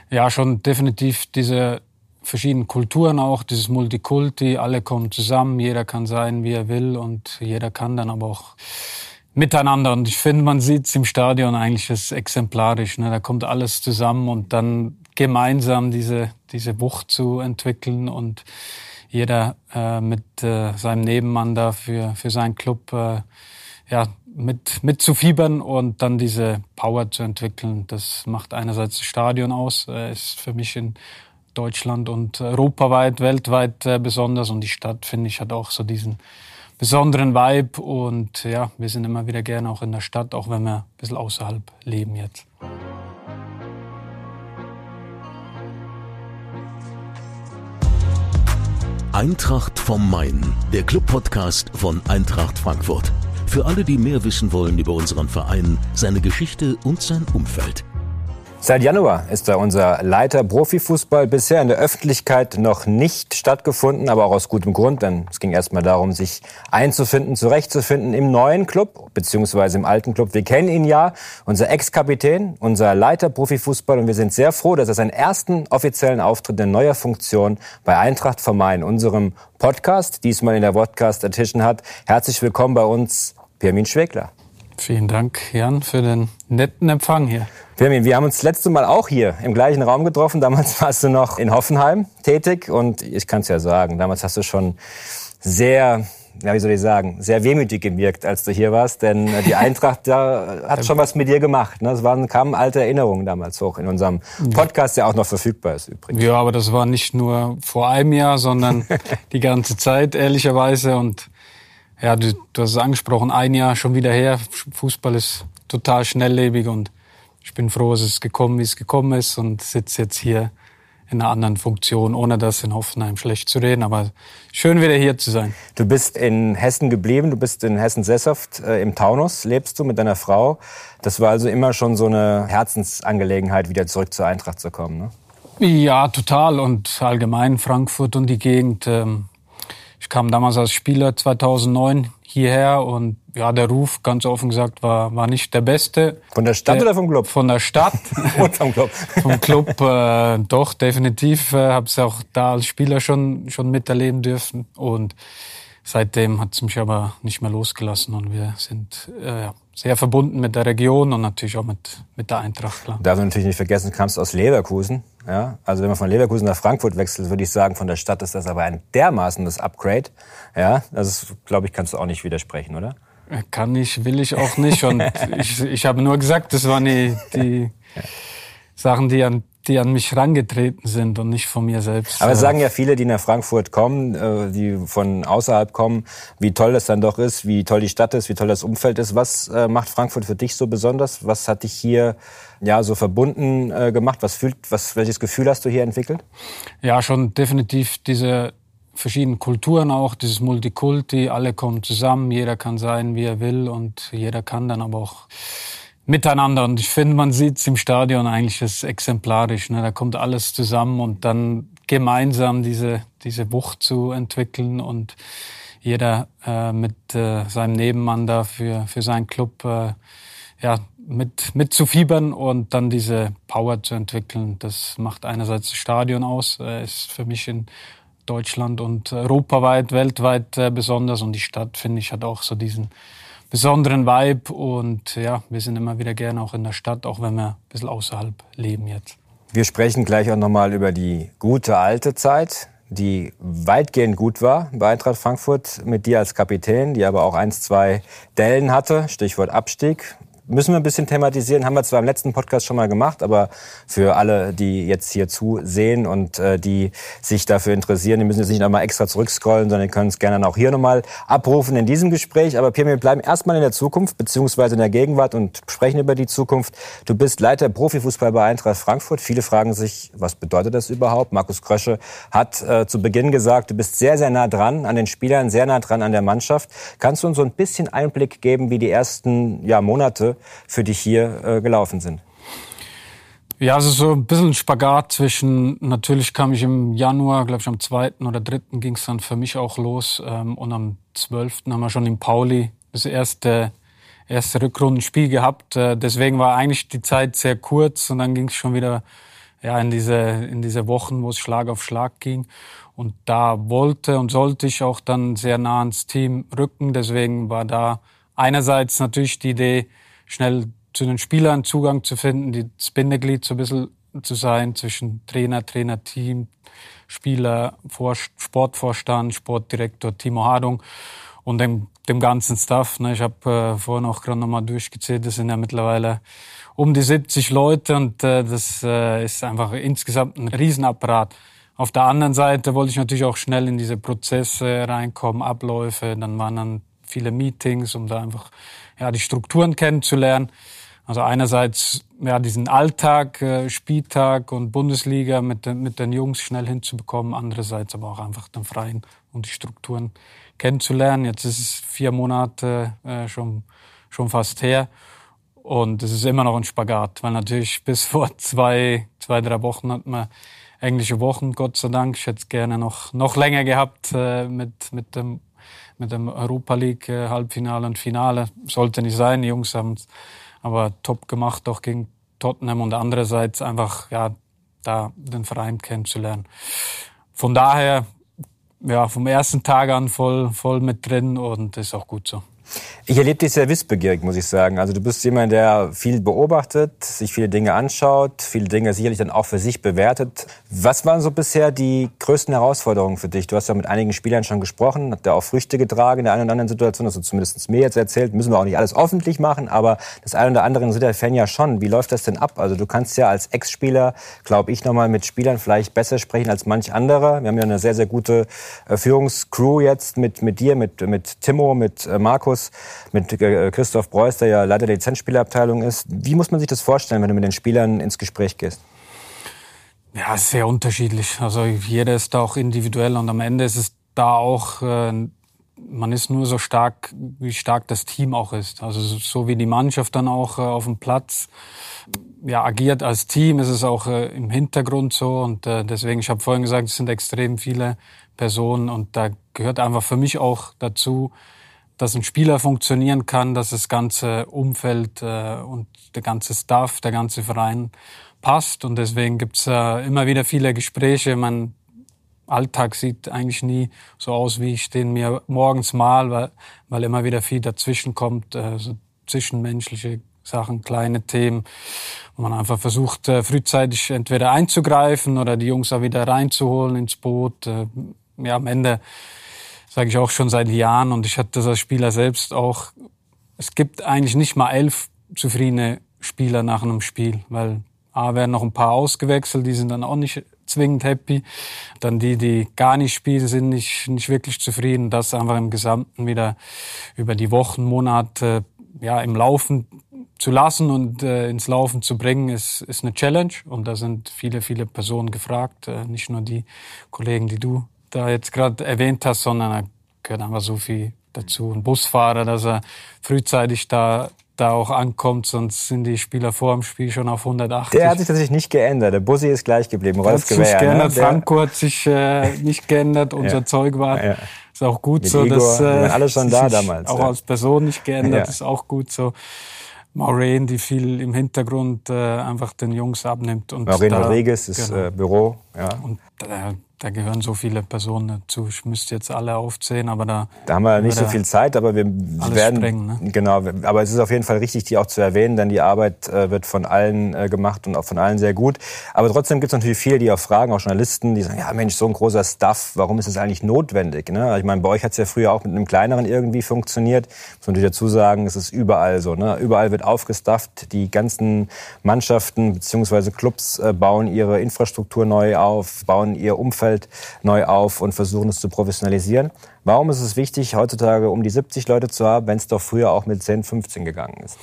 Ja, schon definitiv diese verschiedenen Kulturen auch, dieses Multikulti, alle kommen zusammen, jeder kann sein, wie er will und jeder kann dann aber auch miteinander. Und ich finde, man sieht es im Stadion eigentlich, das ist exemplarisch. Ne? Da kommt alles zusammen und dann gemeinsam diese Wucht zu entwickeln und jeder mit seinem Nebenmann da für seinen Club mit zu fiebern und dann diese Power zu entwickeln. Das macht einerseits das Stadion aus, ist für mich in Deutschland und europaweit, weltweit besonders. Und die Stadt, finde ich, hat auch so diesen besonderen Vibe. Und ja, wir sind immer wieder gerne auch in der Stadt, auch wenn wir ein bisschen außerhalb leben jetzt. Eintracht vom Main, der Club-Podcast von Eintracht Frankfurt. Für alle, die mehr wissen wollen über unseren Verein, seine Geschichte und sein Umfeld. Seit Januar ist er unser Leiter Profifußball. Bisher in der Öffentlichkeit noch nicht stattgefunden, aber auch aus gutem Grund, denn es ging erstmal darum, sich einzufinden, zurechtzufinden im neuen Club, beziehungsweise im alten Club. Wir kennen ihn ja, unser Ex-Kapitän, unser Leiter Profifußball, und wir sind sehr froh, dass er seinen ersten offiziellen Auftritt in neuer Funktion bei Eintracht vom Main, unserem Podcast, diesmal in der Podcast Edition hat. Herzlich willkommen bei uns, Pirmin Schwegler. Vielen Dank, Jan, für den netten Empfang hier. Pirmin, wir haben uns das letzte Mal auch hier im gleichen Raum getroffen. Damals warst du noch in Hoffenheim tätig und ich kann es ja sagen, damals hast du schon sehr, sehr wehmütig gewirkt, als du hier warst, denn die Eintracht hat schon was mit dir gemacht. Ne? Es kamen alte Erinnerungen damals hoch in unserem Podcast, der auch noch verfügbar ist übrigens. Ja, aber das war nicht nur vor einem Jahr, sondern die ganze Zeit, ehrlicherweise. Und ja, du hast es angesprochen, ein Jahr schon wieder her. Fußball ist total schnelllebig und ich bin froh, dass es gekommen, wie es gekommen ist und sitze jetzt hier in einer anderen Funktion, ohne das in Hoffenheim schlecht zu reden. Aber schön, wieder hier zu sein. Du bist in Hessen geblieben, du bist in Hessen sesshaft, im Taunus lebst du mit deiner Frau. Das war also immer schon so eine Herzensangelegenheit, wieder zurück zur Eintracht zu kommen, ne? Ja, total. Und allgemein Frankfurt und die Gegend. Ich kam damals als Spieler 2009 hierher und ja, der Ruf, ganz offen gesagt, war nicht der beste. Von der Stadt oder vom Club? Von der Stadt. Und vom Club. Vom Club, doch, definitiv. Habe es auch da als Spieler schon miterleben dürfen. Und seitdem hat es mich aber nicht mehr losgelassen. Und wir sind sehr verbunden mit der Region und natürlich auch mit der Eintracht. Klar. Darf man natürlich nicht vergessen, du kamst aus Leverkusen. Ja? Also wenn man von Leverkusen nach Frankfurt wechselt, würde ich sagen, von der Stadt ist das aber ein dermaßenes Upgrade. Ja, das, glaube ich, kannst du auch nicht widersprechen, oder? Kann ich, will ich auch nicht. Und ich habe nur gesagt, das waren die Sachen, die an mich herangetreten sind und nicht von mir selbst. Aber es sagen ja viele, die nach Frankfurt kommen, die von außerhalb kommen, wie toll das dann doch ist, wie toll die Stadt ist, wie toll das Umfeld ist. Was macht Frankfurt für dich so besonders? Was hat dich hier so verbunden gemacht? Welches Gefühl hast du hier entwickelt? Ja, schon definitiv diese verschiedenen Kulturen auch, dieses Multikulti, alle kommen zusammen, jeder kann sein, wie er will und jeder kann dann aber auch miteinander. Und ich finde, man sieht es im Stadion eigentlich, das ist exemplarisch. Ne? Da kommt alles zusammen und dann gemeinsam diese Wucht zu entwickeln und jeder mit seinem Nebenmann da für seinen Club mit zu fiebern und dann diese Power zu entwickeln. Das macht einerseits das Stadion aus, ist für mich in Deutschland und europaweit, weltweit besonders. Und die Stadt, finde ich, hat auch so diesen besonderen Vibe. Und ja, wir sind immer wieder gerne auch in der Stadt, auch wenn wir ein bisschen außerhalb leben jetzt. Wir sprechen gleich auch nochmal über die gute alte Zeit, die weitgehend gut war bei Eintracht Frankfurt mit dir als Kapitän, die aber auch 1-2 Dellen hatte, Stichwort Abstieg. Müssen wir ein bisschen thematisieren, haben wir zwar im letzten Podcast schon mal gemacht, aber für alle, die jetzt hier zusehen und die sich dafür interessieren, die müssen jetzt nicht nochmal extra zurückscrollen, sondern die können es gerne auch hier nochmal abrufen in diesem Gespräch. Aber Pirmin, wir bleiben erstmal in der Zukunft, beziehungsweise in der Gegenwart und sprechen über die Zukunft. Du bist Leiter Profifußball bei Eintracht Frankfurt. Viele fragen sich, was bedeutet das überhaupt? Markus Krösche hat zu Beginn gesagt, du bist sehr, sehr nah dran an den Spielern, sehr nah dran an der Mannschaft. Kannst du uns so ein bisschen Einblick geben, wie die ersten Monate für dich hier gelaufen sind? Ja, also so ein bisschen Spagat zwischen, natürlich kam ich im Januar, glaube ich am 2. oder 3. ging es dann für mich auch los und am 12. haben wir schon in Pauli das erste Rückrundenspiel gehabt. Deswegen war eigentlich die Zeit sehr kurz und dann ging es schon wieder in diese Wochen, wo es Schlag auf Schlag ging. Und da wollte und sollte ich auch dann sehr nah ans Team rücken. Deswegen war da einerseits natürlich die Idee, schnell zu den Spielern Zugang zu finden, das Bindeglied so ein bisschen zu sein zwischen Trainerteam, Spieler, Sportvorstand, Sportdirektor Timo Hardung und dem ganzen Staff. Ich habe vorhin auch gerade nochmal durchgezählt, das sind ja mittlerweile um die 70 Leute und das ist einfach insgesamt ein Riesenapparat. Auf der anderen Seite wollte ich natürlich auch schnell in diese Prozesse reinkommen, Abläufe, dann waren dann viele Meetings, um da einfach die Strukturen kennenzulernen. Also einerseits diesen Alltag, Spieltag und Bundesliga mit den Jungs schnell hinzubekommen, andererseits aber auch einfach den Verein und die Strukturen kennenzulernen. Jetzt ist es 4 Monate schon fast her und es ist immer noch ein Spagat, weil natürlich bis vor 2-3 Wochen hatten wir englische Wochen, Gott sei Dank. Ich hätte es gerne noch länger gehabt mit dem Europa League Halbfinale und Finale. Sollte nicht sein, die Jungs haben es aber top gemacht, auch gegen Tottenham und andererseits einfach da den Verein kennenzulernen. Von daher vom ersten Tag an voll mit drin und ist auch gut so. Ich erlebe dich sehr wissbegierig, muss ich sagen. Also du bist jemand, der viel beobachtet, sich viele Dinge anschaut, viele Dinge sicherlich dann auch für sich bewertet. Was waren so bisher die größten Herausforderungen für dich? Du hast ja mit einigen Spielern schon gesprochen, hat ja auch Früchte getragen in der einen oder anderen Situation, hast du zumindest mir jetzt erzählt. Müssen wir auch nicht alles öffentlich machen, aber das eine oder andere interessiert der Fan ja schon. Wie läuft das denn ab? Also du kannst ja als Ex-Spieler, glaube ich, nochmal mit Spielern vielleicht besser sprechen als manch anderer. Wir haben ja eine sehr, sehr gute Führungscrew jetzt mit dir, mit Timo, mit Markus, mit Christoph Preuß, der ja Leiter der Lizenzspielerabteilung ist. Wie muss man sich das vorstellen, wenn du mit den Spielern ins Gespräch gehst? Ja, es ist sehr unterschiedlich. Also jeder ist da auch individuell und am Ende ist es da auch, man ist nur so stark, wie stark das Team auch ist. Also so wie die Mannschaft dann auch auf dem Platz agiert als Team, ist es auch im Hintergrund so. Und deswegen, ich habe vorhin gesagt, es sind extrem viele Personen und da gehört einfach für mich auch dazu, dass ein Spieler funktionieren kann, dass das ganze Umfeld und der ganze Staff, der ganze Verein passt. Und deswegen gibt's immer wieder viele Gespräche. Mein Alltag sieht eigentlich nie so aus, wie ich den mir morgens mal, weil immer wieder viel dazwischen kommt, so zwischenmenschliche Sachen, kleine Themen, wo man einfach versucht, frühzeitig entweder einzugreifen oder die Jungs auch wieder reinzuholen ins Boot. Am Ende sage ich auch schon seit Jahren und ich hatte das als Spieler selbst auch. Es gibt eigentlich nicht mal 11 zufriedene Spieler nach einem Spiel, weil werden noch ein paar ausgewechselt, die sind dann auch nicht zwingend happy. Dann die gar nicht spielen, sind nicht wirklich zufrieden. Das einfach im Gesamten wieder über die Wochen, Monate im Laufen zu lassen und ins Laufen zu bringen, ist eine Challenge. Und da sind viele Personen gefragt, nicht nur die Kollegen, die du da jetzt gerade erwähnt hast, sondern da gehört einfach so viel dazu. Ein Busfahrer, dass er frühzeitig da auch ankommt, sonst sind die Spieler vor dem Spiel schon auf 180. Der hat sich tatsächlich nicht geändert. Der Bussi ist gleich geblieben. Rolf Gewehr. Sich geändert. Franco hat sich nicht geändert. Unser Zeugwart ist auch gut mit so. Igor, dass wir waren alle schon da damals. Auch als Person nicht geändert, ist auch gut so. Maureen, die viel im Hintergrund einfach den Jungs abnimmt. Und Maureen Rodriguez ist Büro. Ja. Und da gehören so viele Personen dazu. Ich müsste jetzt alle aufzählen, aber da haben wir nicht so viel Zeit, aber wir werden sprengen, ne? Genau, aber es ist auf jeden Fall richtig, die auch zu erwähnen, denn die Arbeit wird von allen gemacht und auch von allen sehr gut. Aber trotzdem gibt es natürlich viele, die auch fragen, auch Journalisten, die sagen, ja Mensch, so ein großer Staff, warum ist das eigentlich notwendig? Ne? Ich meine, bei euch hat es ja früher auch mit einem kleineren irgendwie funktioniert. Muss man natürlich dazu sagen, es ist überall so. Ne? Überall wird aufgestafft. Die ganzen Mannschaften bzw. Clubs bauen ihre Infrastruktur neu auf, bauen ihr Umfeld neu auf und versuchen es zu professionalisieren. Warum ist es wichtig, heutzutage um die 70 Leute zu haben, wenn es doch früher auch mit 10, 15 gegangen ist?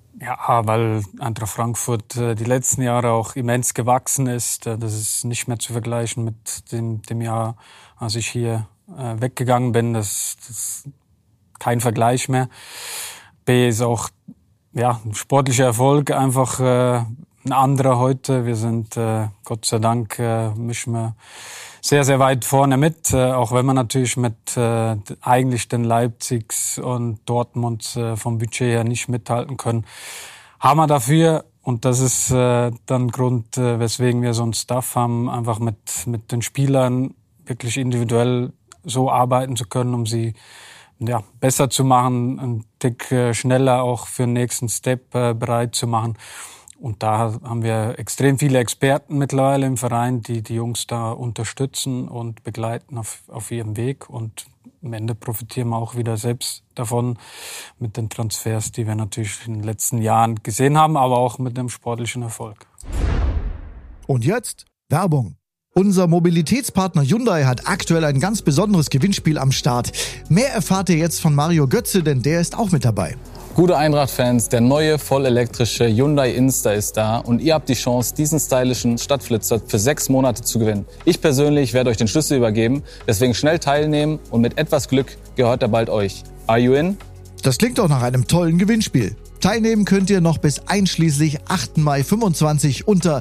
Ja, weil Eintracht Frankfurt die letzten Jahre auch immens gewachsen ist. Das ist nicht mehr zu vergleichen mit dem Jahr, als ich hier weggegangen bin. Das ist kein Vergleich mehr. B ist auch ein sportlicher Erfolg einfach ein anderer heute. Wir sind Gott sei Dank mischen wir sehr, sehr weit vorne mit, auch wenn man natürlich mit eigentlich den Leipzigs und Dortmunds vom Budget her nicht mithalten können. Haben wir dafür Und das ist dann Grund, weswegen wir so einen Staff haben, einfach mit den Spielern wirklich individuell so arbeiten zu können, um sie besser zu machen, einen Tick schneller auch für den nächsten Step bereit zu machen. Und da haben wir extrem viele Experten mittlerweile im Verein, die Jungs da unterstützen und begleiten auf ihrem Weg. Und am Ende profitieren wir auch wieder selbst davon mit den Transfers, die wir natürlich in den letzten Jahren gesehen haben, aber auch mit dem sportlichen Erfolg. Und jetzt Werbung. Unser Mobilitätspartner Hyundai hat aktuell ein ganz besonderes Gewinnspiel am Start. Mehr erfahrt ihr jetzt von Mario Götze, denn der ist auch mit dabei. Gute Eintracht-Fans, der neue vollelektrische Hyundai Insta ist da und ihr habt die Chance, diesen stylischen Stadtflitzer für 6 Monate zu gewinnen. Ich persönlich werde euch den Schlüssel übergeben, deswegen schnell teilnehmen und mit etwas Glück gehört er bald euch. Are you in? Das klingt doch nach einem tollen Gewinnspiel. Teilnehmen könnt ihr noch bis einschließlich 8. Mai 25 unter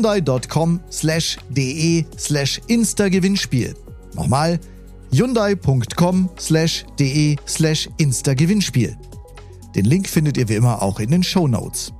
hyundai.com/de/Insta-Gewinnspiel. Nochmal, hyundai.com/de/Insta-Gewinnspiel. Den Link findet ihr wie immer auch in den Shownotes.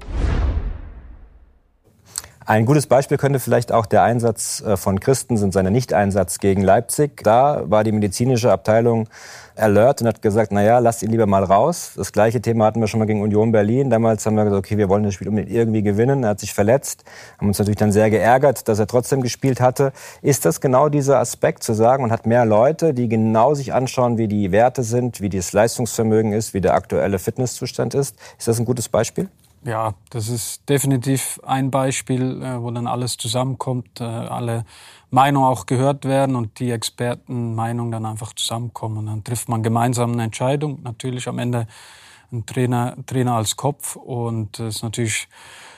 Ein gutes Beispiel könnte vielleicht auch der Einsatz von Christensen, seiner Nicht-Einsatz gegen Leipzig. Da war die medizinische Abteilung alert und hat gesagt, naja, lasst ihn lieber mal raus. Das gleiche Thema hatten wir schon mal gegen Union Berlin. Damals haben wir gesagt, okay, wir wollen das Spiel unbedingt irgendwie gewinnen. Er hat sich verletzt, haben uns natürlich dann sehr geärgert, dass er trotzdem gespielt hatte. Ist das genau dieser Aspekt, zu sagen, man hat mehr Leute, die genau sich anschauen, wie die Werte sind, wie das Leistungsvermögen ist, wie der aktuelle Fitnesszustand ist? Ist das ein gutes Beispiel? Ja, das ist definitiv ein Beispiel, wo dann alles zusammenkommt, alle Meinungen auch gehört werden und die Expertenmeinungen dann einfach zusammenkommen. Und dann trifft man gemeinsam eine Entscheidung. Natürlich am Ende ein Trainer als Kopf. Und es ist natürlich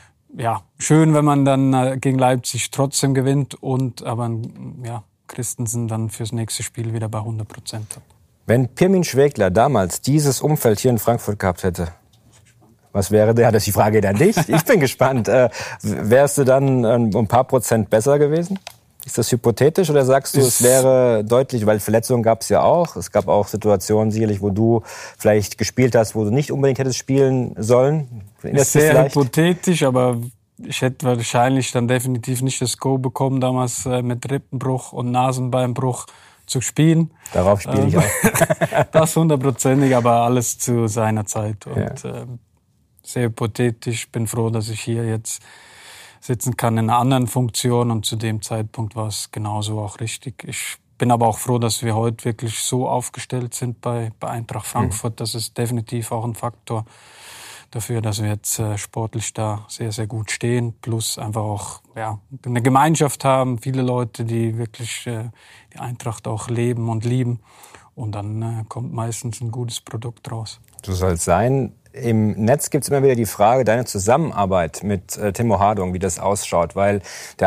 schön, wenn man dann gegen Leipzig trotzdem gewinnt und aber Christensen dann fürs nächste Spiel wieder bei 100% hat. Wenn Pirmin Schwegler damals dieses Umfeld hier in Frankfurt gehabt hätte, was wäre der? Das ist die Frage an dich. Ich bin gespannt. Wärst du dann ein paar Prozent besser gewesen? Ist das hypothetisch oder sagst du, es wäre deutlich, weil Verletzungen gab es ja auch. Es gab auch Situationen sicherlich, wo du vielleicht gespielt hast, wo du nicht unbedingt hättest spielen sollen. Ist sehr hypothetisch, aber ich hätte wahrscheinlich dann definitiv nicht das Go bekommen, damals mit Rippenbruch und Nasenbeinbruch zu spielen. Darauf spiele ich auch. Das 100%, aber alles zu seiner Zeit. Und sehr hypothetisch. Bin froh, dass ich hier jetzt sitzen kann in einer anderen Funktion und zu dem Zeitpunkt war es genauso auch richtig. Ich bin aber auch froh, dass wir heute wirklich so aufgestellt sind bei Eintracht Frankfurt. Das ist definitiv auch ein Faktor dafür, dass wir jetzt sportlich da sehr, sehr gut stehen. Plus einfach auch eine Gemeinschaft haben, viele Leute, die wirklich die Eintracht auch leben und lieben. Und dann kommt meistens ein gutes Produkt raus. So soll es sein. Im Netz gibt es immer wieder die Frage, deine Zusammenarbeit mit Timo Hardung, wie das ausschaut. Weil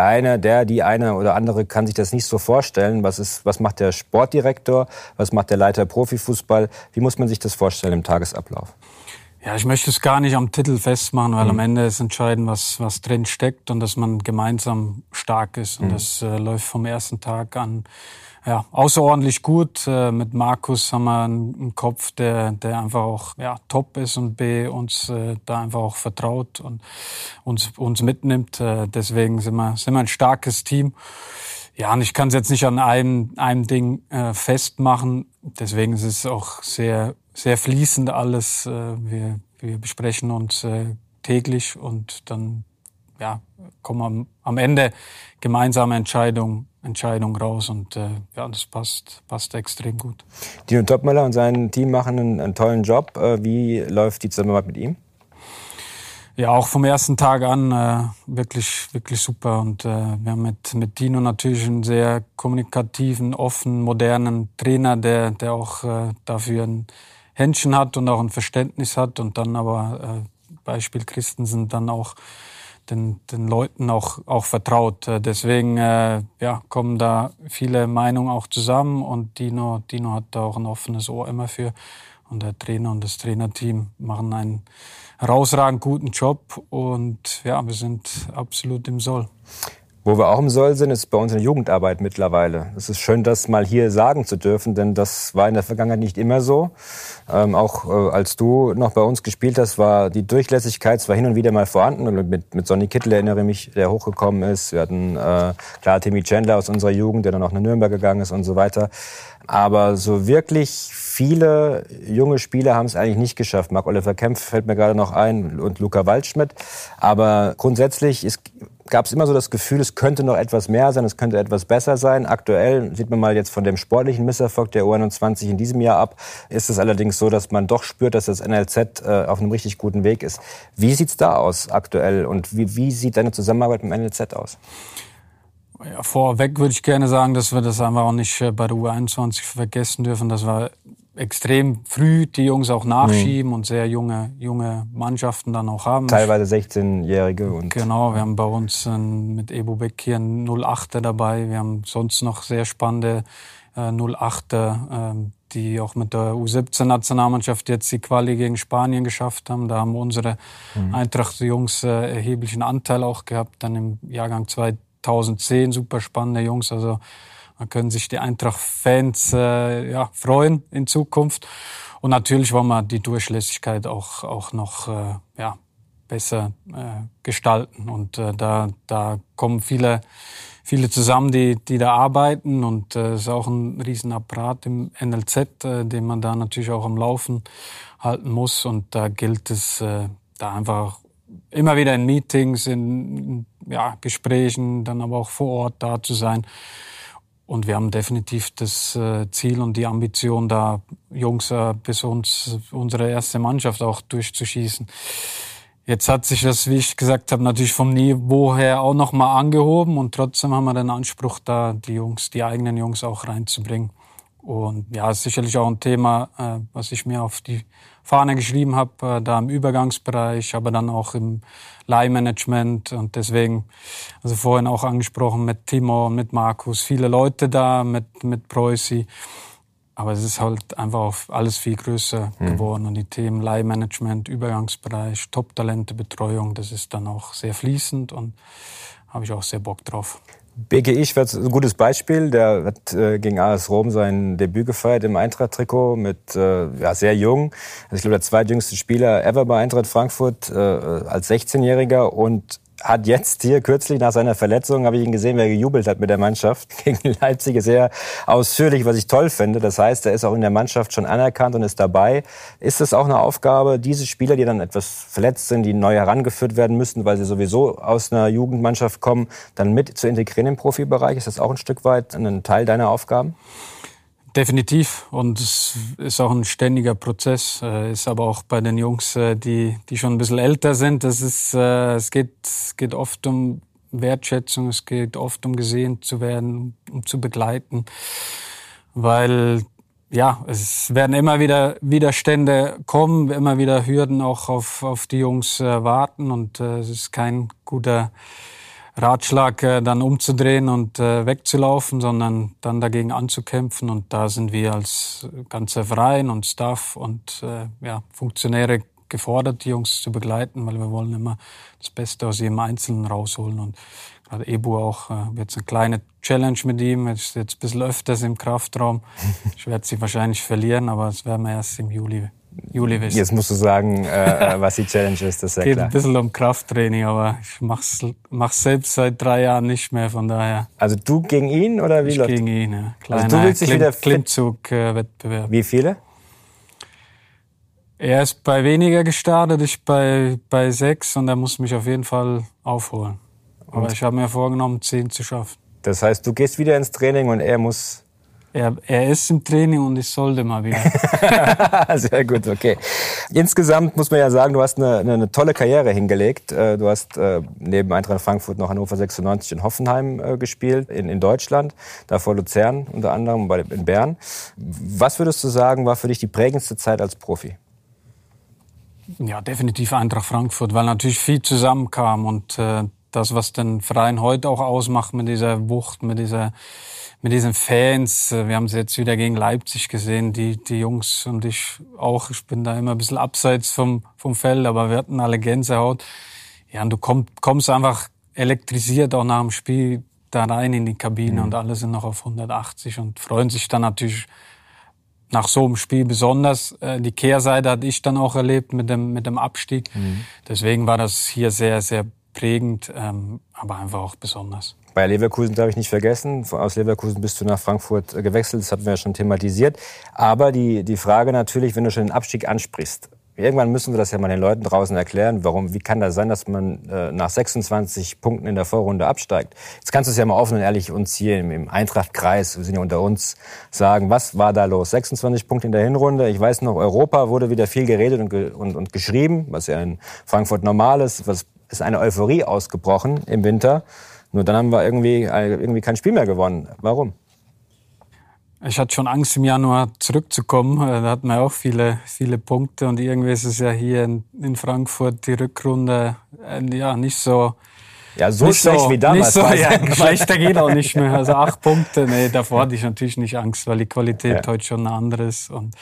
die eine oder andere kann sich das nicht so vorstellen. Was macht der Sportdirektor? Was macht der Leiter Profifußball? Wie muss man sich das vorstellen im Tagesablauf? Ja, ich möchte es gar nicht am Titel festmachen, weil am Ende ist entscheidend, was drin steckt und dass man gemeinsam stark ist. Und das läuft vom ersten Tag an außerordentlich gut. Mit Markus haben wir einen Kopf, der einfach auch top ist und uns da einfach auch vertraut und uns mitnimmt. Deswegen sind wir ein starkes Team. Ja, und ich kann es jetzt nicht an einem Ding festmachen. Deswegen ist es auch sehr, sehr fließend alles. Wir besprechen uns täglich und dann kommen am Ende gemeinsame Entscheidungen raus und das passt extrem gut. Dino Topmöller und sein Team machen einen tollen Job. Wie läuft die Zusammenarbeit mit ihm? Ja, auch vom ersten Tag an wirklich, wirklich super. Und wir haben mit Dino natürlich einen sehr kommunikativen, offenen, modernen Trainer, der auch dafür ein Händchen hat und auch ein Verständnis hat. Und dann aber Beispiel Christensen dann auch den Leuten auch vertraut. Deswegen kommen da viele Meinungen auch zusammen und Dino hat da auch ein offenes Ohr immer für. Und der Trainer und das Trainerteam machen einen herausragend guten Job und wir sind absolut im Soll. Wo wir auch im Soll sind, ist bei uns in der Jugendarbeit mittlerweile. Es ist schön, das mal hier sagen zu dürfen, denn das war in der Vergangenheit nicht immer so. Auch als du noch bei uns gespielt hast, war die Durchlässigkeit zwar hin und wieder mal vorhanden. Mit Sonny Kittel erinnere ich mich, der hochgekommen ist. Wir hatten klar Timmy Chandler aus unserer Jugend, der dann auch nach Nürnberg gegangen ist und so weiter. Aber so wirklich viele junge Spieler haben es eigentlich nicht geschafft. Marc-Oliver Kempf fällt mir gerade noch ein und Luca Waldschmidt. Aber grundsätzlich gab es immer so das Gefühl, es könnte noch etwas mehr sein, es könnte etwas besser sein. Aktuell sieht man mal jetzt von dem sportlichen Misserfolg der U21 in diesem Jahr ab, ist es allerdings so, dass man doch spürt, dass das NLZ auf einem richtig guten Weg ist. Wie sieht's da aus aktuell und wie sieht deine Zusammenarbeit mit dem NLZ aus? Ja, vorweg würde ich gerne sagen, dass wir das einfach auch nicht bei der U21 vergessen dürfen, dass wir extrem früh die Jungs auch nachschieben und sehr junge Mannschaften dann auch haben. Teilweise 16-Jährige. Und genau, wir haben bei uns mit Ebo Beck hier einen 08er dabei. Wir haben sonst noch sehr spannende 08er, die auch mit der U17-Nationalmannschaft jetzt die Quali gegen Spanien geschafft haben. Da haben unsere Eintracht-Jungs erheblichen Anteil auch gehabt. Dann im Jahrgang 2010 super spannende Jungs. Also da können sich die Eintracht-Fans freuen in Zukunft. Und natürlich wollen wir die Durchlässigkeit auch noch besser gestalten. Und da kommen viele zusammen, die da arbeiten. Und es ist auch ein Riesenapparat im NLZ, den man da natürlich auch am Laufen halten muss. Und da gilt es, da einfach immer wieder in Meetings, in Gesprächen, dann aber auch vor Ort da zu sein. Und wir haben definitiv das Ziel und die Ambition, da Jungs bis unsere erste Mannschaft auch durchzuschießen. Jetzt hat sich das, wie ich gesagt habe, natürlich vom Niveau her auch noch mal angehoben. Und trotzdem haben wir den Anspruch, da die eigenen Jungs auch reinzubringen. Und ja, ist sicherlich auch ein Thema, was ich mir auf die Fahne geschrieben habe, da im Übergangsbereich, aber dann auch im Leihmanagement. Und deswegen, also vorhin auch angesprochen mit Timo und mit Markus, viele Leute da, mit Preußi. Aber es ist halt einfach auch alles viel größer geworden. Und die Themen Leihmanagement, Übergangsbereich, Top-Talente-Betreuung, das ist dann auch sehr fließend und habe ich auch sehr Bock drauf. BG Ischwert ist ein gutes Beispiel. Der hat gegen AS Rom sein Debüt gefeiert im Eintracht-Trikot mit sehr jung. Also ich glaube, der zweitjüngste Spieler ever bei Eintracht Frankfurt als 16-Jähriger und hat jetzt hier kürzlich nach seiner Verletzung, habe ich ihn gesehen, wer gejubelt hat mit der Mannschaft gegen Leipzig, sehr ausführlich, was ich toll finde. Das heißt, er ist auch in der Mannschaft schon anerkannt und ist dabei. Ist es auch eine Aufgabe, diese Spieler, die dann etwas verletzt sind, die neu herangeführt werden müssen, weil sie sowieso aus einer Jugendmannschaft kommen, dann mit zu integrieren im Profibereich? Ist das auch ein Stück weit ein Teil deiner Aufgaben? Definitiv. Und es ist auch ein ständiger Prozess. Ist aber auch bei den Jungs, die schon ein bisschen älter sind. Es geht oft um Wertschätzung. Es geht oft um gesehen zu werden, um zu begleiten. Weil, es werden immer wieder Widerstände kommen, immer wieder Hürden auch auf die Jungs warten. Und es ist kein guter Ratschlag, dann umzudrehen und wegzulaufen, sondern dann dagegen anzukämpfen. Und da sind wir als ganzer Verein und Staff und Funktionäre gefordert, die Jungs zu begleiten, weil wir wollen immer das Beste aus jedem Einzelnen rausholen. Und gerade Ebu auch, jetzt eine kleine Challenge mit ihm, ist jetzt ein bisschen öfters im Kraftraum. Ich werde sie wahrscheinlich verlieren, aber das werden wir erst im Juli wissen. Jetzt musst du sagen, was die Challenge ist, das ist ja geht klar. Ein bisschen um Krafttraining, aber ich mach's selbst seit 3 Jahren nicht mehr, von daher. Also du gegen ihn oder wie ich läuft? Gegen ihn, ja. Kleiner Also du willst dich wieder Klimmzug-Wettbewerb. Wie viele? Er ist bei weniger gestartet, ich bei 6 und er muss mich auf jeden Fall aufholen. Aber ich habe mir vorgenommen, 10 zu schaffen. Das heißt, du gehst wieder ins Training und er muss... Er ist im Training und ich sollte mal wieder. Sehr gut, okay. Insgesamt muss man ja sagen, du hast eine tolle Karriere hingelegt. Du hast neben Eintracht Frankfurt noch Hannover 96 in Hoffenheim gespielt, in Deutschland, davor Luzern unter anderem, in Bern. Was würdest du sagen, war für dich die prägendste Zeit als Profi? Ja, definitiv Eintracht Frankfurt, weil natürlich viel zusammenkam und das, was den Verein heute auch ausmacht mit dieser Wucht, mit diesen Fans. Wir haben es jetzt wieder gegen Leipzig gesehen, die Jungs und ich auch. Ich bin da immer ein bisschen abseits vom Feld, aber wir hatten alle Gänsehaut. Ja, und du kommst einfach elektrisiert auch nach dem Spiel da rein in die Kabine und alle sind noch auf 180 und freuen sich dann natürlich nach so einem Spiel besonders. Die Kehrseite hatte ich dann auch erlebt mit dem Abstieg. Deswegen war das hier sehr, sehr prägend, aber einfach auch besonders. Bei Leverkusen darf ich nicht vergessen. Aus Leverkusen bist du nach Frankfurt gewechselt. Das hatten wir ja schon thematisiert. Aber die Frage natürlich, wenn du schon den Abstieg ansprichst. Irgendwann müssen wir das ja mal den Leuten draußen erklären. Wie kann das sein, dass man nach 26 Punkten in der Vorrunde absteigt? Jetzt kannst du es ja mal offen und ehrlich uns hier im Eintracht-Kreis, wir sind ja unter uns, sagen, was war da los? 26 Punkte in der Hinrunde. Ich weiß noch, Europa wurde wieder viel geredet und geschrieben, was ja in Frankfurt normal ist. Was ist eine Euphorie ausgebrochen im Winter. Nur dann haben wir irgendwie kein Spiel mehr gewonnen. Warum? Ich hatte schon Angst, im Januar zurückzukommen. Da hatten wir auch viele Punkte. Und irgendwie ist es ja hier in Frankfurt die Rückrunde nicht so... Ja, so schlecht wie damals. Schlechter geht auch nicht mehr. Also 8 Punkte, nee, davor hatte ich natürlich nicht Angst, weil die Qualität heute schon eine andere ist. Und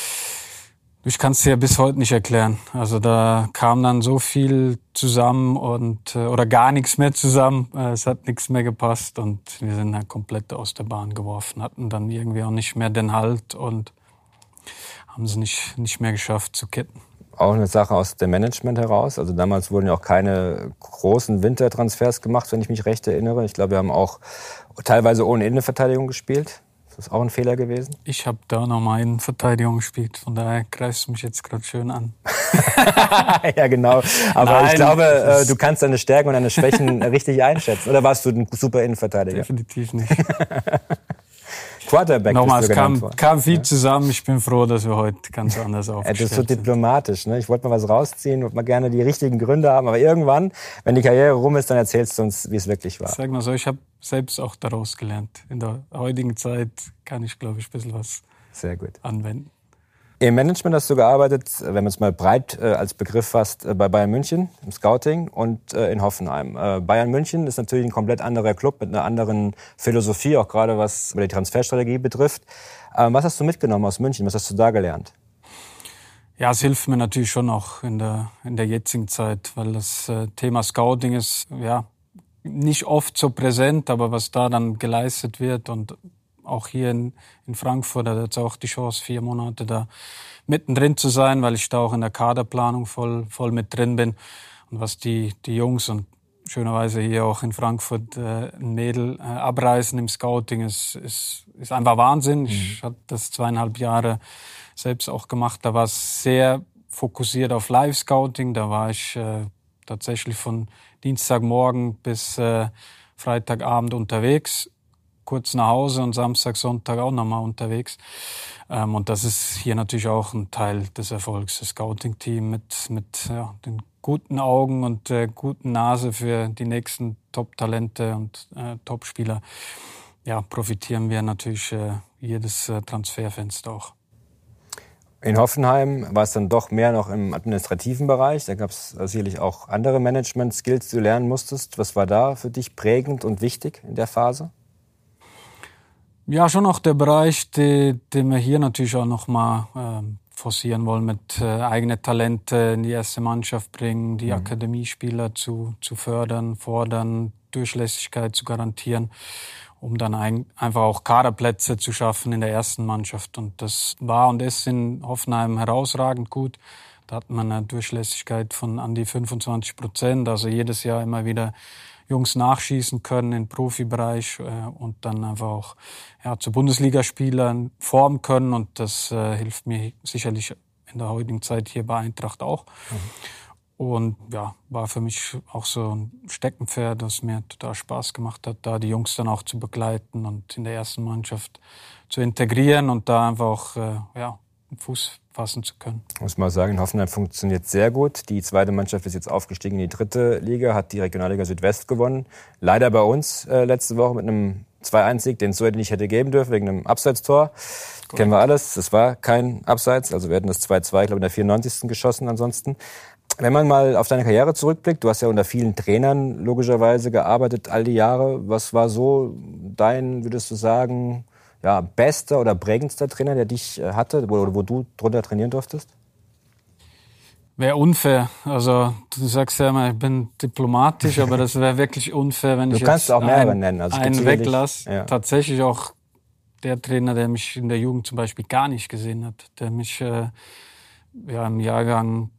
ich kann es dir bis heute nicht erklären. Also da kam dann so viel zusammen oder gar nichts mehr zusammen. Es hat nichts mehr gepasst und wir sind halt komplett aus der Bahn geworfen. Hatten dann irgendwie auch nicht mehr den Halt und haben es nicht mehr geschafft zu kitten. Auch eine Sache aus dem Management heraus. Also damals wurden ja auch keine großen Wintertransfers gemacht, wenn ich mich recht erinnere. Ich glaube, wir haben auch teilweise ohne Innenverteidigung gespielt. Ist das auch ein Fehler gewesen? Ich habe da noch mal in Verteidigung gespielt, von daher greifst du mich jetzt gerade schön an. Ja, genau. Aber ich glaube, du kannst deine Stärken und deine Schwächen richtig einschätzen. Oder warst du ein super Innenverteidiger? Definitiv nicht. Quarterback nochmal, bist du genannt worden. Es kam viel zusammen. Ich bin froh, dass wir heute ganz anders aufgestellt sind. Das ist so diplomatisch. Ne? Ich wollte mal was rausziehen, wollte mal gerne die richtigen Gründe haben. Aber irgendwann, wenn die Karriere rum ist, dann erzählst du uns, wie es wirklich war. Sag mal so, ich habe selbst auch daraus gelernt. In der heutigen Zeit kann ich, glaube ich, ein bisschen was Sehr gut. anwenden. Im Management hast du gearbeitet, wenn man es mal breit als Begriff fasst, bei Bayern München im Scouting und in Hoffenheim. Bayern München ist natürlich ein komplett anderer Club mit einer anderen Philosophie, auch gerade was die Transferstrategie betrifft. Was hast du mitgenommen aus München? Was hast du da gelernt? Ja, es hilft mir natürlich schon auch in der jetzigen Zeit, weil das Thema Scouting ist ja nicht oft so präsent, aber was da dann geleistet wird und auch hier in Frankfurt hat jetzt auch die Chance, 4 Monate da mittendrin zu sein, weil ich da auch in der Kaderplanung voll mit drin bin. Und was die Jungs und schönerweise hier auch in Frankfurt ein Mädel abreißen im Scouting, ist einfach Wahnsinn. Ich habe das 2,5 Jahre selbst auch gemacht. Da war es sehr fokussiert auf Live-Scouting. Da war ich tatsächlich von Dienstagmorgen bis Freitagabend unterwegs. Kurz nach Hause und Samstag, Sonntag auch nochmal unterwegs. Und das ist hier natürlich auch ein Teil des Erfolgs. Das Scouting-Team mit den guten Augen und der guten Nase für die nächsten Top-Talente und Top-Spieler. Ja, profitieren wir natürlich jedes Transferfenster auch. In Hoffenheim war es dann doch mehr noch im administrativen Bereich. Da gab es sicherlich auch andere Management-Skills, die du lernen musstest. Was war da für dich prägend und wichtig in der Phase? Ja, schon auch der Bereich, den wir hier natürlich auch noch mal forcieren wollen, mit eigene Talente in die erste Mannschaft bringen, die Akademiespieler zu fördern, fordern, Durchlässigkeit zu garantieren, um dann einfach auch Kaderplätze zu schaffen in der ersten Mannschaft. Und das war und ist in Hoffenheim herausragend gut. Da hat man eine Durchlässigkeit von an die 25%, also jedes Jahr immer wieder Jungs nachschießen können im Profibereich und dann einfach auch zu Bundesligaspielern formen können. Und das hilft mir sicherlich in der heutigen Zeit hier bei Eintracht auch. Und ja, war für mich auch so ein Steckenpferd, das mir total Spaß gemacht hat, da die Jungs dann auch zu begleiten und in der ersten Mannschaft zu integrieren und da einfach auch Fuß fassen zu können. Ich muss mal sagen, in Hoffenheim funktioniert sehr gut. Die zweite Mannschaft ist jetzt aufgestiegen in die 3. Liga, hat die Regionalliga Südwest gewonnen. Leider bei uns letzte Woche mit einem 2-1-Sieg, den es so nicht hätte geben dürfen, wegen einem Abseitstor. Cool. Kennen wir alles. Das war kein Abseits. Also wir hätten das 2-2, glaube ich, in der 94. geschossen ansonsten. Wenn man mal auf deine Karriere zurückblickt, du hast ja unter vielen Trainern logischerweise gearbeitet all die Jahre. Was war so dein, würdest du sagen, bester oder prägendster Trainer, der dich hatte, wo du drunter trainieren durftest? Wäre unfair. Also du sagst ja immer, ich bin diplomatisch, aber das wäre wirklich unfair, wenn ich jetzt auch mehrere nennen. Also einen weglasse. Ja. Tatsächlich auch der Trainer, der mich in der Jugend zum Beispiel gar nicht gesehen hat, der mich im Jahrgang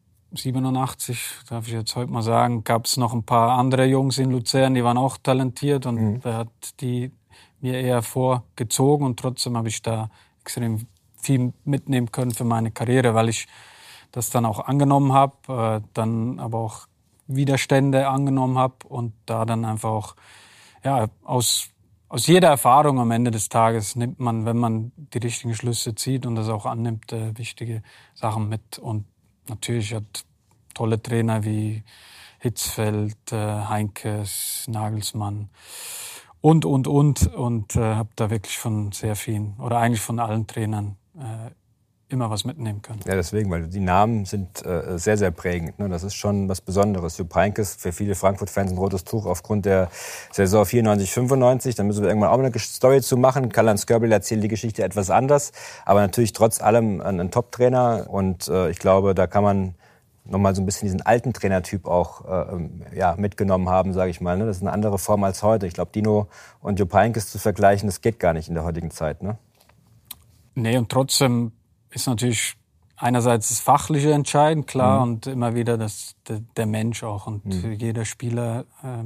87, darf ich jetzt heute mal sagen, gab es noch ein paar andere Jungs in Luzern, die waren auch talentiert und er hat die mir eher vorgezogen und trotzdem habe ich da extrem viel mitnehmen können für meine Karriere, weil ich das dann auch angenommen habe, dann aber auch Widerstände angenommen habe und da dann einfach auch aus jeder Erfahrung am Ende des Tages nimmt man, wenn man die richtigen Schlüsse zieht und das auch annimmt, wichtige Sachen mit. Und natürlich hat tolle Trainer wie Hitzfeld, Heinkes, Nagelsmann und habe da wirklich von sehr vielen oder eigentlich von allen Trainern immer was mitnehmen können. Ja, deswegen, weil die Namen sind sehr, sehr prägend. Ne? Das ist schon was Besonderes. Jupp Heynckes, für viele Frankfurt-Fans ein rotes Tuch aufgrund der Saison 94/95. Da müssen wir irgendwann auch eine Story zu machen. Karl-Heinz Körbel erzählt die Geschichte etwas anders, aber natürlich trotz allem ein Top-Trainer. Und ich glaube, da kann man nochmal so ein bisschen diesen alten Trainertyp auch mitgenommen haben, sage ich mal. Ne? Das ist eine andere Form als heute. Ich glaube, Dino und Jupp Heynckes zu vergleichen, das geht gar nicht in der heutigen Zeit. Ne? Nee, und trotzdem ist natürlich einerseits das Fachliche entscheidend, klar, und immer wieder der Mensch auch. Und jeder Spieler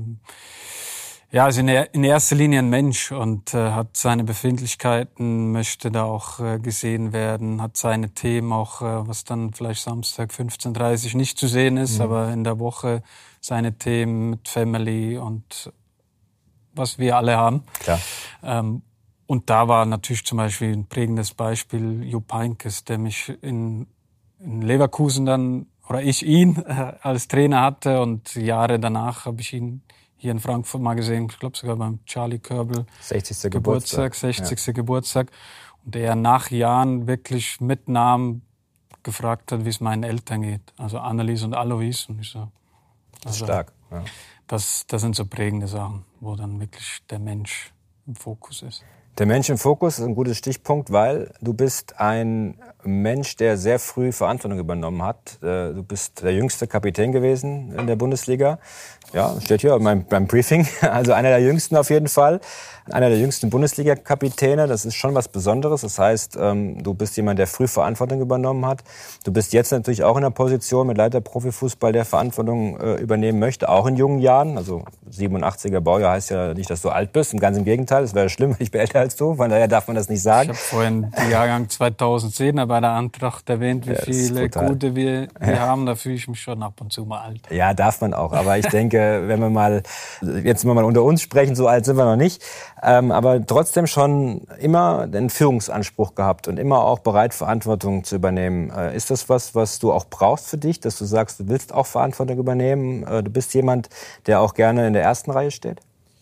ist in erster Linie ein Mensch und hat seine Befindlichkeiten, möchte da auch gesehen werden, hat seine Themen auch, was dann vielleicht Samstag 15:30 Uhr nicht zu sehen ist, aber in der Woche seine Themen mit Family und was wir alle haben. Klar. Und da war natürlich zum Beispiel ein prägendes Beispiel Jupp Heynckes, der mich in Leverkusen dann, oder ich ihn als Trainer hatte und Jahre danach habe ich ihn hier in Frankfurt mal gesehen, ich glaube sogar beim Charlie Körbel 60. Geburtstag. 60. Geburtstag. Und der nach Jahren wirklich mitnahm, gefragt hat, wie es meinen Eltern geht. Also Annelies und Alois. Und ich so, das ist stark. Ja. Das sind so prägende Sachen, wo dann wirklich der Mensch im Fokus ist. Der Mensch im Fokus ist ein guter Stichpunkt, weil du bist ein Mensch, der sehr früh Verantwortung übernommen hat. Du bist der jüngste Kapitän gewesen in der Bundesliga. Ja, steht hier beim Briefing. Also einer der jüngsten auf jeden Fall. Einer der jüngsten Bundesliga-Kapitäne. Das ist schon was Besonderes. Das heißt, du bist jemand, der früh Verantwortung übernommen hat. Du bist jetzt natürlich auch in der Position mit Leiter Profifußball, der Verantwortung übernehmen möchte, auch in jungen Jahren. Also 87er Baujahr heißt ja nicht, dass du alt bist. Ganz im Gegenteil, es wäre schlimm, wenn ich bin älter als du. Von daher darf man das nicht sagen. Ich habe vorhin den Jahrgang 2010 bei der Eintracht erwähnt, wie viele gute wir haben. Da fühle ich mich schon ab und zu mal alt. Ja, darf man auch. Aber ich denke, wenn wir mal unter uns sprechen, so alt sind wir noch nicht. Aber trotzdem schon immer den Führungsanspruch gehabt und immer auch bereit, Verantwortung zu übernehmen. Ist das was du auch brauchst für dich, dass du sagst, du willst auch Verantwortung übernehmen? Du bist jemand, der auch gerne in der ersten Reihe steht?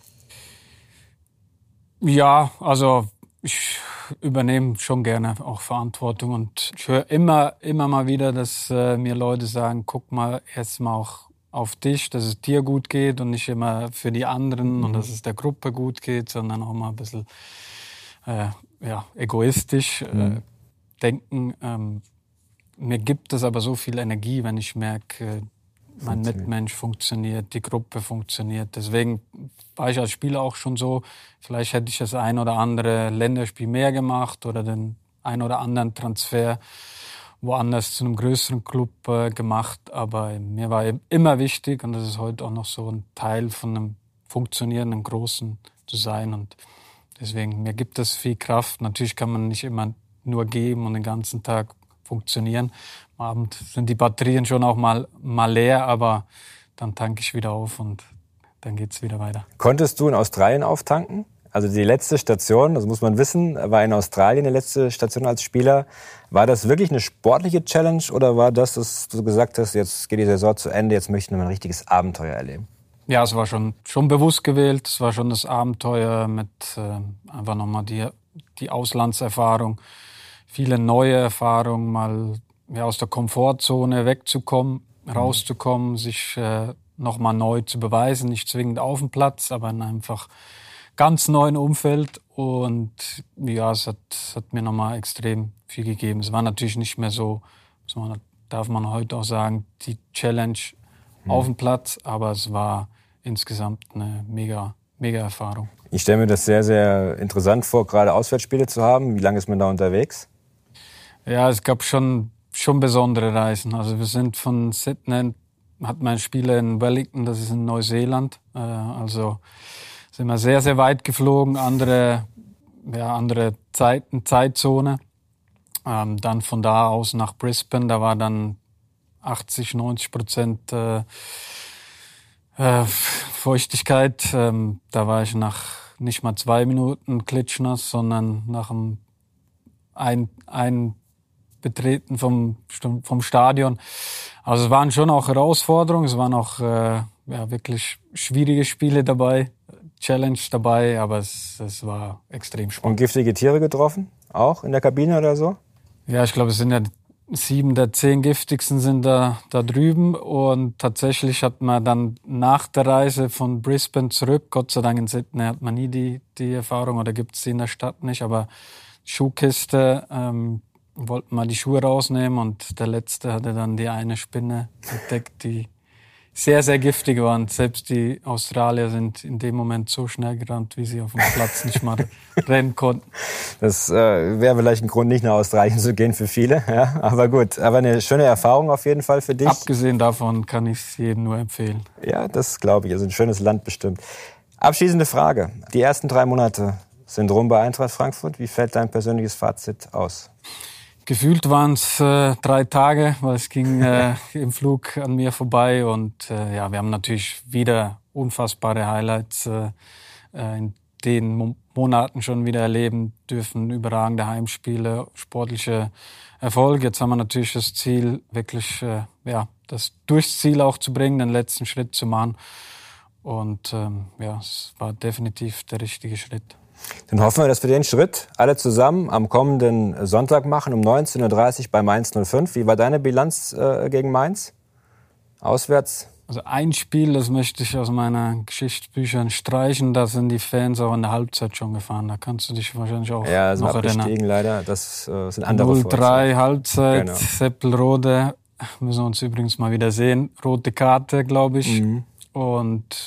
Ja, also ich übernehme schon gerne auch Verantwortung und ich höre immer mal wieder, dass mir Leute sagen, guck mal erst mal auch auf dich, dass es dir gut geht und nicht immer für die anderen und dass es der Gruppe gut geht, sondern auch mal ein bisschen egoistisch denken. Mir gibt es aber so viel Energie, wenn ich merke, mein Mitmensch funktioniert, die Gruppe funktioniert. Deswegen war ich als Spieler auch schon so, vielleicht hätte ich das ein oder andere Länderspiel mehr gemacht oder den ein oder anderen Transfer woanders zu einem größeren Club gemacht. Aber mir war immer wichtig, und das ist heute auch noch so, ein Teil von einem funktionierenden Großen zu sein. Und deswegen, mir gibt es viel Kraft. Natürlich kann man nicht immer nur geben und den ganzen Tag funktionieren. Am Abend sind die Batterien schon auch mal leer, aber dann tanke ich wieder auf und dann geht's wieder weiter. Konntest du in Australien auftanken? Also die letzte Station, das muss man wissen, war in Australien die letzte Station als Spieler. War das wirklich eine sportliche Challenge oder war das, dass du gesagt hast, jetzt geht die Saison zu Ende, jetzt möchte ich noch ein richtiges Abenteuer erleben? Ja, es war schon bewusst gewählt. Es war schon das Abenteuer mit einfach nochmal die Auslandserfahrung. Viele neue Erfahrungen, mal aus der Komfortzone wegzukommen, rauszukommen, sich nochmal neu zu beweisen. Nicht zwingend auf dem Platz, aber in einem einfach ganz neuen Umfeld. Und ja, es hat mir nochmal extrem viel gegeben. Es war natürlich nicht mehr so, muss man darf man heute auch sagen, die Challenge auf dem Platz. Aber es war insgesamt eine mega Erfahrung. Ich stelle mir das sehr, sehr interessant vor, gerade Auswärtsspiele zu haben. Wie lange ist man da unterwegs? Ja, es gab schon besondere Reisen. Also wir sind von Sydney, hatten wir Spiele in Wellington, das ist in Neuseeland. Also sind wir sehr, sehr weit geflogen, andere Zeitzone. Dann von da aus nach Brisbane, da war dann 80-90% Feuchtigkeit. Da war ich nach nicht mal 2 Minuten klitschnass, sondern nach ein Betreten vom Stadion. Also es waren schon auch Herausforderungen, es waren auch wirklich schwierige Spiele dabei, Challenge dabei, aber es war extrem spannend. Und giftige Tiere getroffen? Auch in der Kabine oder so? Ja, ich glaube, es sind ja 7 der 10 giftigsten sind da drüben. Und tatsächlich hat man dann nach der Reise von Brisbane zurück, Gott sei Dank in Sydney hat man nie die Erfahrung, oder gibt es die in der Stadt nicht, aber Schuhkiste, wollten mal die Schuhe rausnehmen und der Letzte hatte dann die eine Spinne entdeckt, die sehr, sehr giftig war. Und selbst die Australier sind in dem Moment so schnell gerannt, wie sie auf dem Platz nicht mal rennen konnten. Das wäre vielleicht ein Grund, nicht nach Australien zu gehen für viele. Ja, aber gut, aber eine schöne Erfahrung auf jeden Fall für dich. Abgesehen davon kann ich es jedem nur empfehlen. Ja, das glaube ich. Also ein schönes Land bestimmt. Abschließende Frage. Die ersten 3 Monate sind rum bei Eintracht Frankfurt. Wie fällt dein persönliches Fazit aus? Gefühlt waren es 3 Tage, weil es ging im Flug an mir vorbei. Und wir haben natürlich wieder unfassbare Highlights in den Monaten schon wieder erleben dürfen. Überragende Heimspiele, sportliche Erfolge. Jetzt haben wir natürlich das Ziel, wirklich das durchs Ziel auch zu bringen, den letzten Schritt zu machen. Und es war definitiv der richtige Schritt. Dann hoffen wir, dass wir den Schritt alle zusammen am kommenden Sonntag machen, um 19:30 Uhr bei Mainz 05. Wie war deine Bilanz gegen Mainz? Auswärts? Also ein Spiel, das möchte ich aus meinen Geschichtsbüchern streichen, da sind die Fans auch in der Halbzeit schon gefahren. Da kannst du dich wahrscheinlich auch noch erinnern. Leider. Das sind andere 0-3 Halbzeit, genau. Seppelrode, müssen wir uns übrigens mal wieder sehen. Rote Karte, glaube ich. Und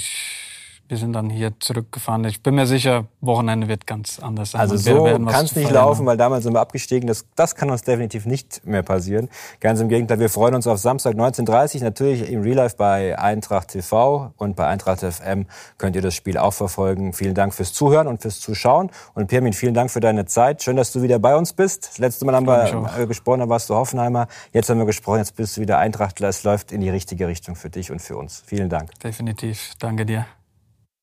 wir sind dann hier zurückgefahren. Ich bin mir sicher, Wochenende wird ganz anders sein. Also so kann es nicht laufen, weil damals sind wir abgestiegen. Das kann uns definitiv nicht mehr passieren. Ganz im Gegenteil, wir freuen uns auf Samstag 19:30 Uhr. Natürlich im Real Life bei Eintracht TV und bei Eintracht FM könnt ihr das Spiel auch verfolgen. Vielen Dank fürs Zuhören und fürs Zuschauen. Und Pirmin, vielen Dank für deine Zeit. Schön, dass du wieder bei uns bist. Das letzte Mal haben wir gesprochen, da warst du Hoffenheimer. Jetzt haben wir gesprochen, jetzt bist du wieder Eintrachtler. Es läuft in die richtige Richtung für dich und für uns. Vielen Dank. Definitiv. Danke dir.